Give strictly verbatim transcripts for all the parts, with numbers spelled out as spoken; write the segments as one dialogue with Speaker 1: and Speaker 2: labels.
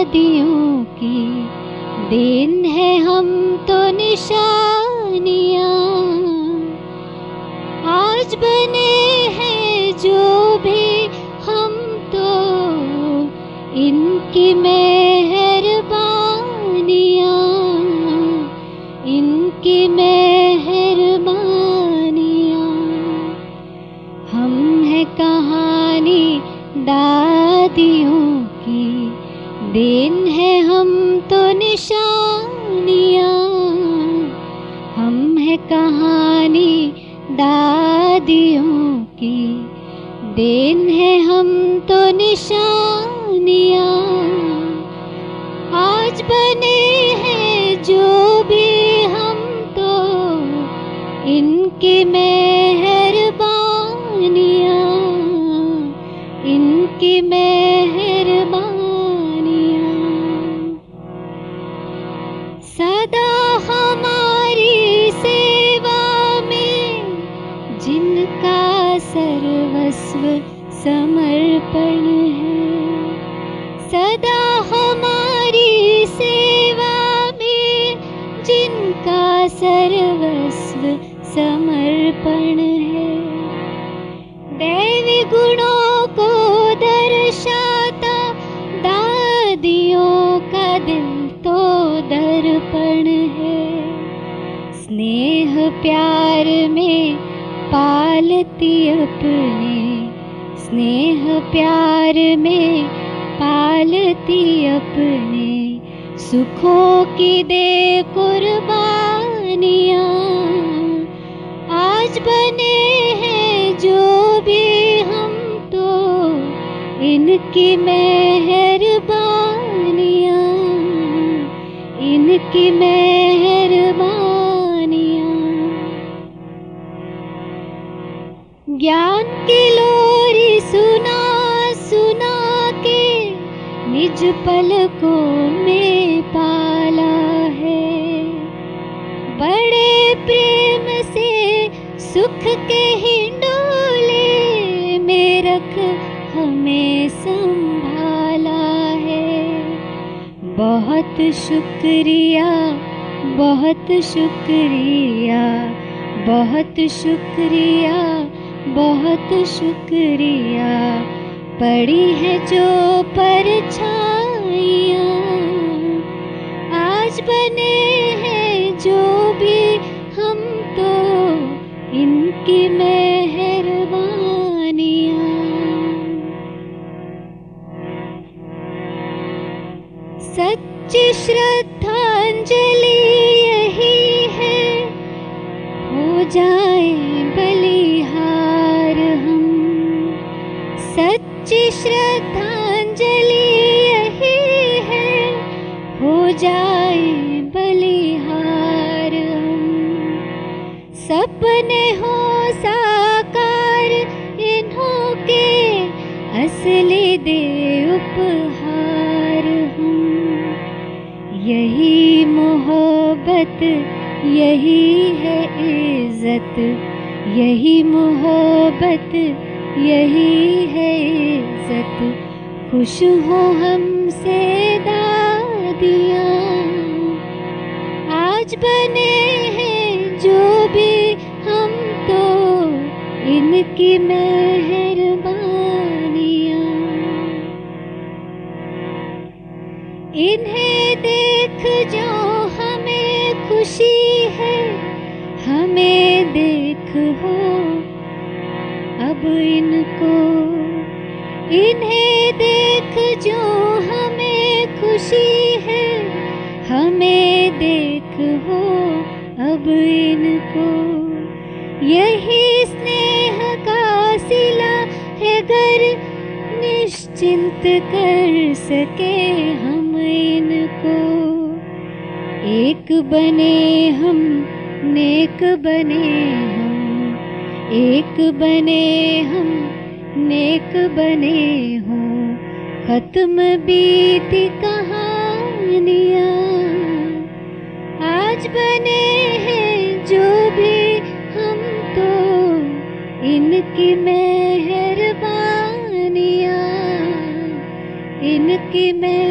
Speaker 1: दादियों की देन है हम तो निशानियाँ। आज बने हैं जो भी हम तो इनकी मेहरबानियाँ, इनकी मेहरबानियाँ। हम है कहानी दादियों की देन है हम तो निशानियाँ। हम है कहानी दादियों की देन है हम तो निशानियाँ। आज बने हैं जो भी हम तो इनकी मेहरबानियाँ, इनकी मेहरबानियाँ। सदा हमारी सेवा में जिनका सर्वस्व समर्पण है, सदा हमारी सेवा में जिनका सर्वस्व समर्पण है। दैवी गुणों को दर्शाता दादियों का दिल तो दर्पण है। स्नेह प्यार में पालती अपने, स्नेह प्यार में पालती अपने, सुखों की दे कुर्बानियाँ। आज बने हैं जो भी हम तो इनकी मेहरबानियाँ, इनकी मेहरबानियाँ। ज्ञान की लोरी सुना सुना के निज पलकों में पाला है। बड़े प्रेम से सुख के हिंडोले में रख हमें संभाला है। बहुत शुक्रिया, बहुत शुक्रिया, बहुत शुक्रिया, बहुत शुक्रिया। पड़ी है जो परछाइयाँ, आज बने हैं जो भी हम तो इनकी मेहरबानियाँ। सच्ची श्रद्धांजलि यही है, हो जाए बलिहार हम। सच्ची श्रद्धांजलि यही है, हो जाए बलिहार हम। सपने हो साकार इन्हों के, असली दे उपहार हम। यही मोहब्बत, यही है इज्जत, यही मोहब्बत, यही है इज्जत। खुश हो हमसे दादियाँ, आज बने हैं जो भी हम तो इनकी मेहरबानियाँ। इन्हें देख जो हमें खुशी है, हमें देख हो अब इनको। इन्हें देख जो हमें खुशी है, हमें देख हो अब इनको। यही स्नेह का सिला है गर निश्चिंत कर सके हम इनको। एक बने हम, नेक बने हम, एक बने हम, नेक बने हों। खत्म बीती कहानियाँ, आज बने हैं जो भी हम तो इनकी मेहरबानियाँ, इनकी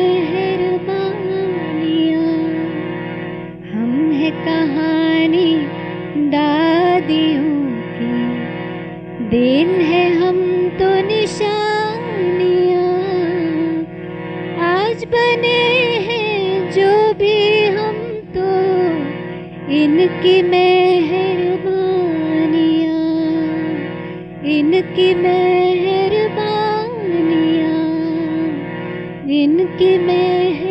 Speaker 1: मेहरबानियाँ। हम है कहानी दादियों की, देन है हम तो निशानियाँ। आज बने हैं जो भी हम तो इनकी मेहरबानियाँ, इनकी मेहरबानियाँ, इनकी मेहर